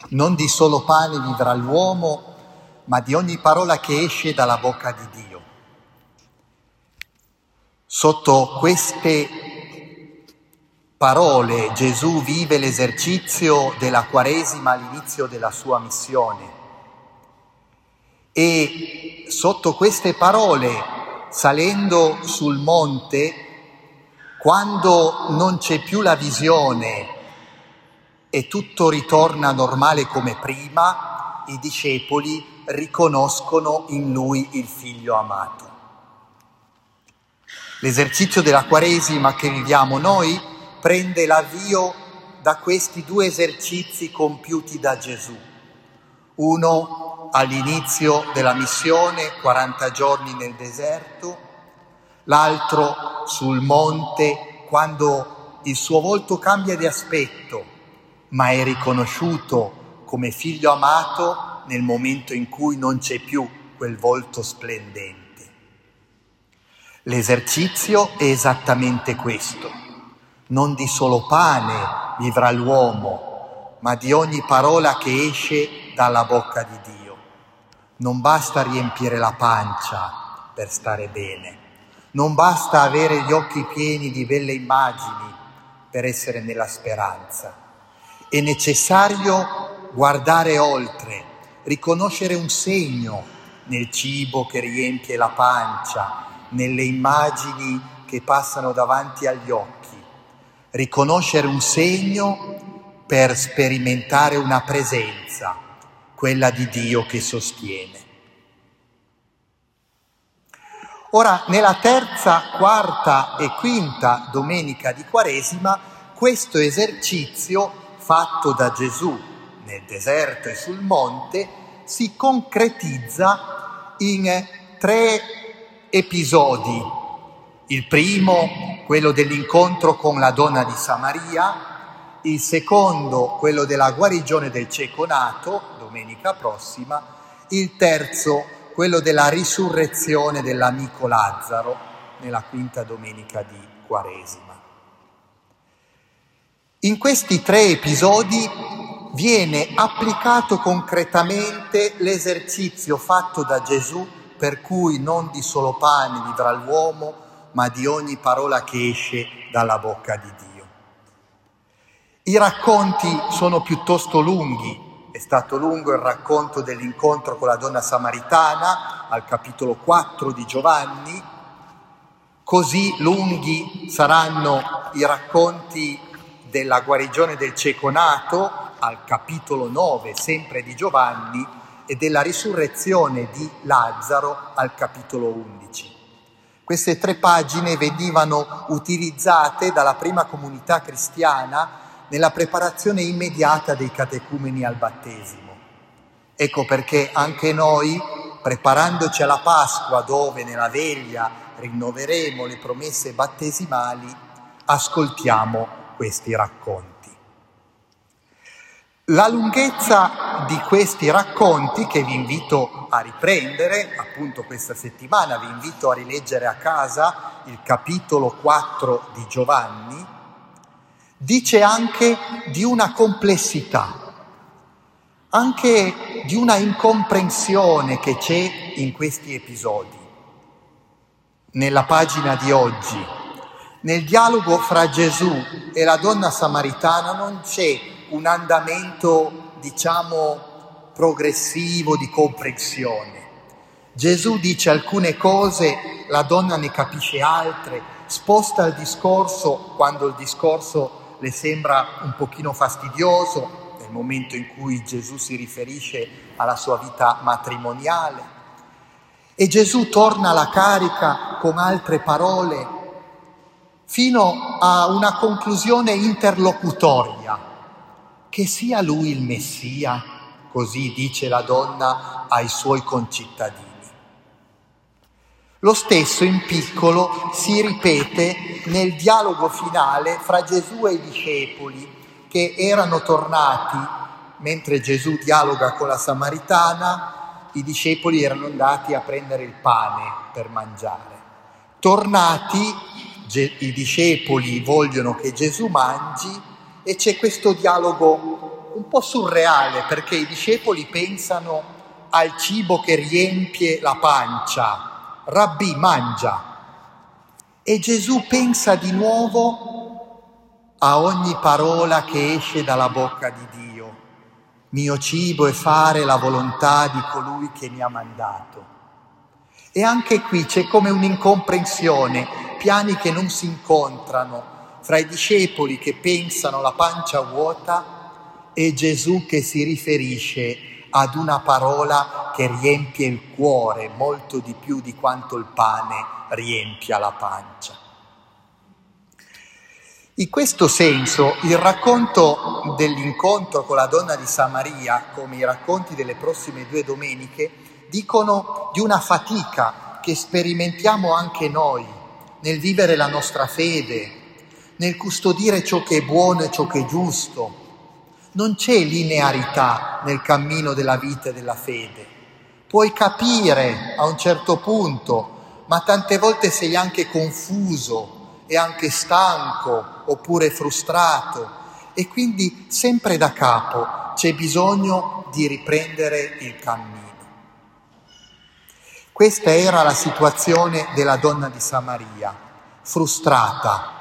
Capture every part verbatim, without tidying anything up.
Non di solo pane vivrà l'uomo, ma di ogni parola che esce dalla bocca di Dio. Sotto queste parole Gesù vive l'esercizio della Quaresima all'inizio della sua missione. E sotto queste parole, salendo sul monte, quando non c'è più la visione e tutto ritorna normale come prima, i discepoli riconoscono in lui il figlio amato. L'esercizio della Quaresima che viviamo noi prende l'avvio da questi due esercizi compiuti da Gesù. Uno all'inizio della missione, quaranta giorni nel deserto, l'altro sul monte, quando il suo volto cambia di aspetto, ma è riconosciuto come figlio amato nel momento in cui non c'è più quel volto splendente. L'esercizio è esattamente questo. Non di solo pane vivrà l'uomo, ma di ogni parola che esce dalla bocca di Dio. Non basta riempire la pancia per stare bene, non basta avere gli occhi pieni di belle immagini per essere nella speranza. È necessario guardare oltre, riconoscere un segno nel cibo che riempie la pancia, nelle immagini che passano davanti agli occhi, riconoscere un segno per sperimentare una presenza, quella di Dio che sostiene. Ora, nella terza, quarta e quinta domenica di Quaresima, questo esercizio fatto da Gesù nel deserto e sul monte si concretizza in tre episodi. Il primo, quello dell'incontro con la donna di Samaria, il secondo, quello della guarigione del cieco nato, domenica prossima, il terzo, quello della risurrezione dell'amico Lazzaro, nella quinta domenica di Quaresima. In questi tre episodi viene applicato concretamente l'esercizio fatto da Gesù, per cui non di solo pane vivrà l'uomo, ma di ogni parola che esce dalla bocca di Dio. I racconti sono piuttosto lunghi. È stato lungo il racconto dell'incontro con la donna samaritana al capitolo quattro di Giovanni, così lunghi saranno i racconti della guarigione del cieco nato al capitolo nove, sempre di Giovanni, e della risurrezione di Lazzaro al capitolo undici. Queste tre pagine venivano utilizzate dalla prima comunità cristiana nella preparazione immediata dei catecumeni al battesimo. Ecco perché anche noi, preparandoci alla Pasqua, dove nella veglia rinnoveremo le promesse battesimali, ascoltiamo questi racconti. La lunghezza di questi racconti, che vi invito a riprendere, appunto questa settimana vi invito a rileggere a casa il capitolo quattro di Giovanni, dice anche di una complessità, anche di una incomprensione che c'è in questi episodi. Nella pagina di oggi, nel dialogo fra Gesù e la donna samaritana non c'è un andamento, diciamo, progressivo di comprensione. Gesù dice alcune cose, la donna ne capisce altre, sposta il discorso quando il discorso le sembra un pochino fastidioso, nel momento in cui Gesù si riferisce alla sua vita matrimoniale. E Gesù torna alla carica con altre parole, fino a una conclusione interlocutoria, che sia lui il Messia, così dice la donna ai suoi concittadini. Lo stesso in piccolo si ripete nel dialogo finale fra Gesù e i discepoli che erano tornati, mentre Gesù dialoga con la Samaritana, i discepoli erano andati a prendere il pane per mangiare. Tornati, i discepoli vogliono che Gesù mangi e c'è questo dialogo un po' surreale, perché i discepoli pensano al cibo che riempie la pancia. Rabbì, mangia. E Gesù pensa di nuovo a ogni parola che esce dalla bocca di Dio. Mio cibo è fare la volontà di colui che mi ha mandato. E anche qui c'è come un'incomprensione, piani che non si incontrano fra i discepoli che pensano la pancia vuota e Gesù che si riferisce ad una parola che riempie il cuore molto di più di quanto il pane riempia la pancia. In questo senso il racconto dell'incontro con la donna di Samaria, come i racconti delle prossime due domeniche, dicono di una fatica che sperimentiamo anche noi nel vivere la nostra fede, nel custodire ciò che è buono e ciò che è giusto. Non c'è linearità nel cammino della vita e della fede. Puoi capire a un certo punto, ma tante volte sei anche confuso e anche stanco oppure frustrato e quindi sempre da capo c'è bisogno di riprendere il cammino. Questa era la situazione della donna di Samaria, frustrata.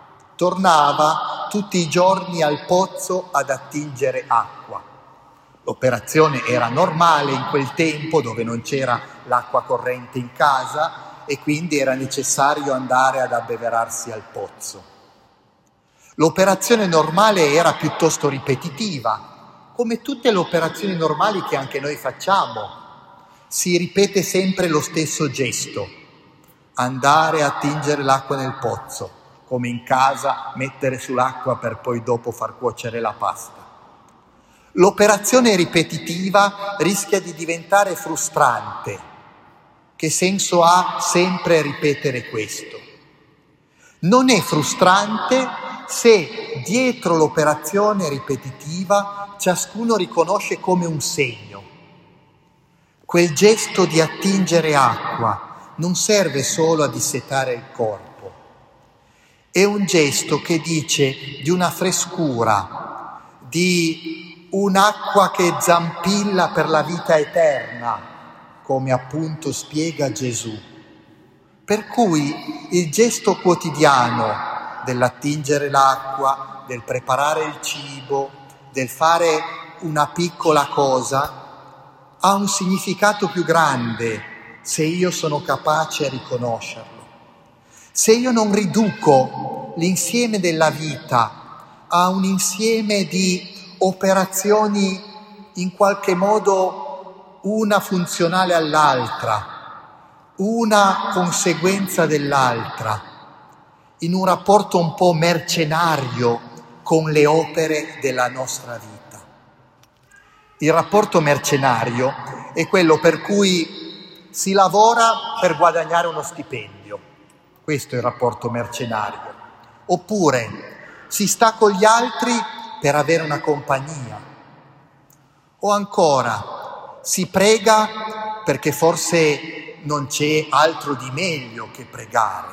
Tornava tutti i giorni al pozzo ad attingere acqua. L'operazione era normale in quel tempo dove non c'era l'acqua corrente in casa e quindi era necessario andare ad abbeverarsi al pozzo. L'operazione normale era piuttosto ripetitiva, come tutte le operazioni normali che anche noi facciamo. Si ripete sempre lo stesso gesto, andare a attingere l'acqua nel pozzo, come in casa mettere sull'acqua per poi dopo far cuocere la pasta. L'operazione ripetitiva rischia di diventare frustrante. Che senso ha sempre ripetere questo? Non è frustrante se dietro l'operazione ripetitiva ciascuno riconosce come un segno. Quel gesto di attingere acqua non serve solo a dissetare il corpo. È un gesto che dice di una frescura, di un'acqua che zampilla per la vita eterna, come appunto spiega Gesù. Per cui il gesto quotidiano dell'attingere l'acqua, del preparare il cibo, del fare una piccola cosa, ha un significato più grande se io sono capace a riconoscerlo. Se io non riduco l'insieme della vita a un insieme di operazioni in qualche modo una funzionale all'altra, una conseguenza dell'altra, in un rapporto un po' mercenario con le opere della nostra vita. Il rapporto mercenario è quello per cui si lavora per guadagnare uno stipendio. Questo è il rapporto mercenario. Oppure si sta con gli altri per avere una compagnia. O ancora si prega perché forse non c'è altro di meglio che pregare.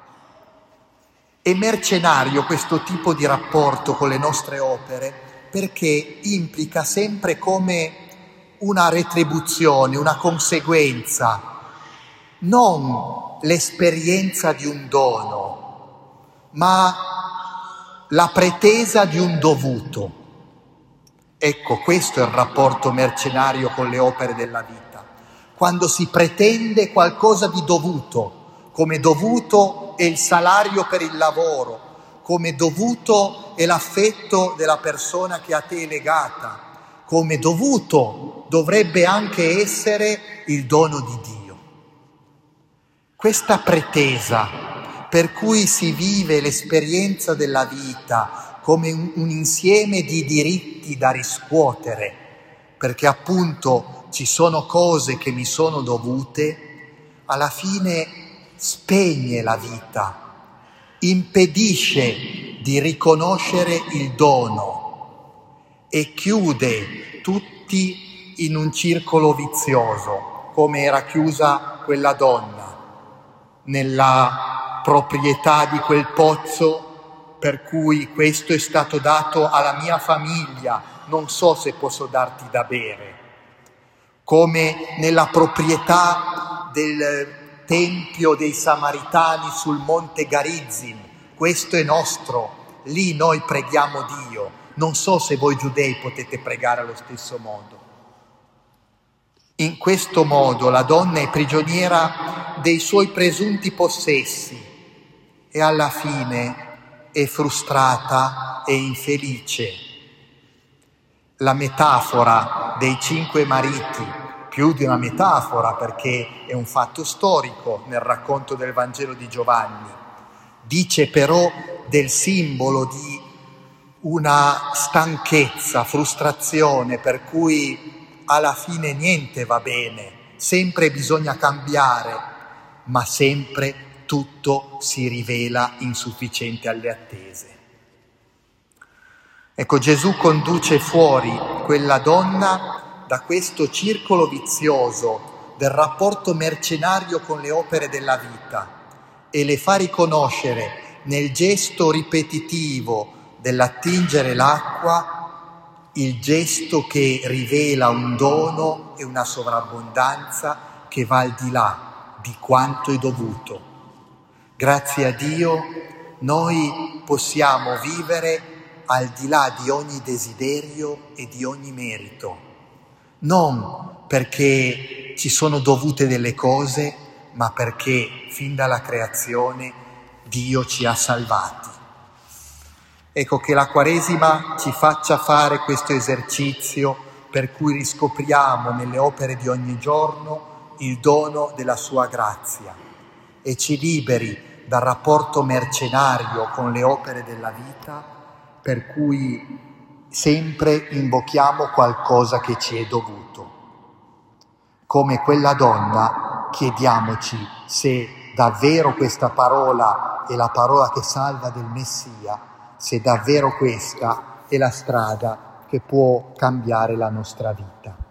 È mercenario questo tipo di rapporto con le nostre opere perché implica sempre come una retribuzione, una conseguenza, non l'esperienza di un dono, ma la pretesa di un dovuto. Ecco, questo è il rapporto mercenario con le opere della vita, quando si pretende qualcosa di dovuto, come dovuto è il salario per il lavoro, come dovuto è l'affetto della persona che a te è legata, come dovuto dovrebbe anche essere il dono di Dio. Questa pretesa per cui si vive l'esperienza della vita come un, un insieme di diritti da riscuotere, perché appunto ci sono cose che mi sono dovute, alla fine spegne la vita, impedisce di riconoscere il dono e chiude tutti in un circolo vizioso, come era chiusa quella donna nella proprietà di quel pozzo, per cui questo è stato dato alla mia famiglia, non so se posso darti da bere. Come nella proprietà del Tempio dei Samaritani sul Monte Garizim, questo è nostro, lì noi preghiamo Dio. Non so se voi giudei potete pregare allo stesso modo. In questo modo la donna è prigioniera dei suoi presunti possessi e alla fine è frustrata e infelice. La metafora dei cinque mariti, più di una metafora perché è un fatto storico nel racconto del Vangelo di Giovanni, dice però del simbolo di una stanchezza, frustrazione, per cui alla fine niente va bene, sempre bisogna cambiare, ma sempre tutto si rivela insufficiente alle attese. Ecco, Gesù conduce fuori quella donna da questo circolo vizioso del rapporto mercenario con le opere della vita e le fa riconoscere nel gesto ripetitivo dell'attingere l'acqua il gesto che rivela un dono e una sovrabbondanza che va al di là di quanto è dovuto. Grazie a Dio noi possiamo vivere al di là di ogni desiderio e di ogni merito, non perché ci sono dovute delle cose, ma perché fin dalla creazione Dio ci ha salvati. Ecco, che la Quaresima ci faccia fare questo esercizio per cui riscopriamo nelle opere di ogni giorno il dono della sua grazia e ci liberi dal rapporto mercenario con le opere della vita, per cui sempre invochiamo qualcosa che ci è dovuto. Come quella donna, chiediamoci se davvero questa parola è la parola che salva del Messia, se davvero questa è la strada che può cambiare la nostra vita.